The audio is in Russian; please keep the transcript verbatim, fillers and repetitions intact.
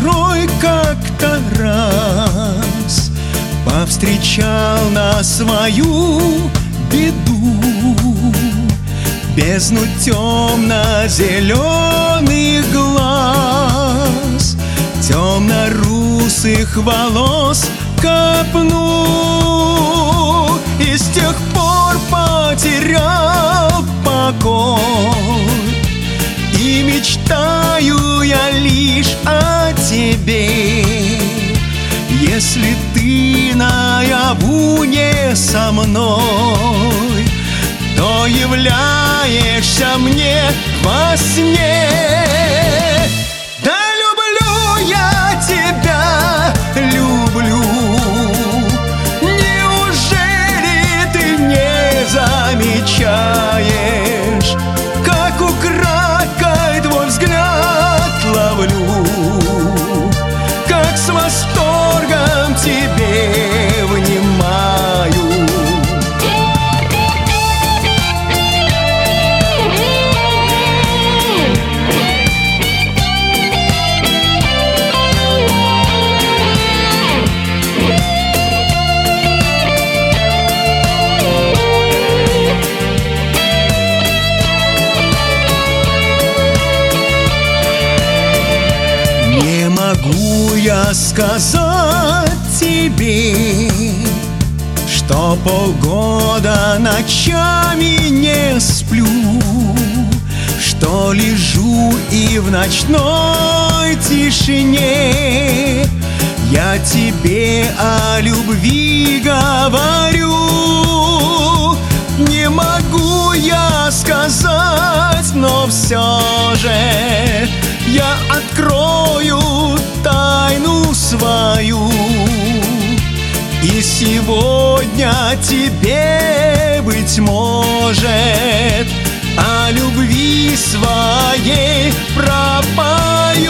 порой как-то раз повстречал на свою беду бездну темно-зеленых глаз, темно-русых волос копну, и с тех пор потерял покой, и мечтаю я лишь о тебе. Если ты наяву не со мной, то являешься мне во сне. Да люблю я тебя, люблю. Неужели ты не замечаешь, как украдкой твой взгляд ловлю, как с восторгом тебе внимаю? Не могу я сказать тебе, что полгода ночами не сплю, что лежу и в ночной тишине я тебе о любви говорю. Не могу я сказать, но все же я открою тайну свою, и сегодня тебе, быть может, о любви своей пропою.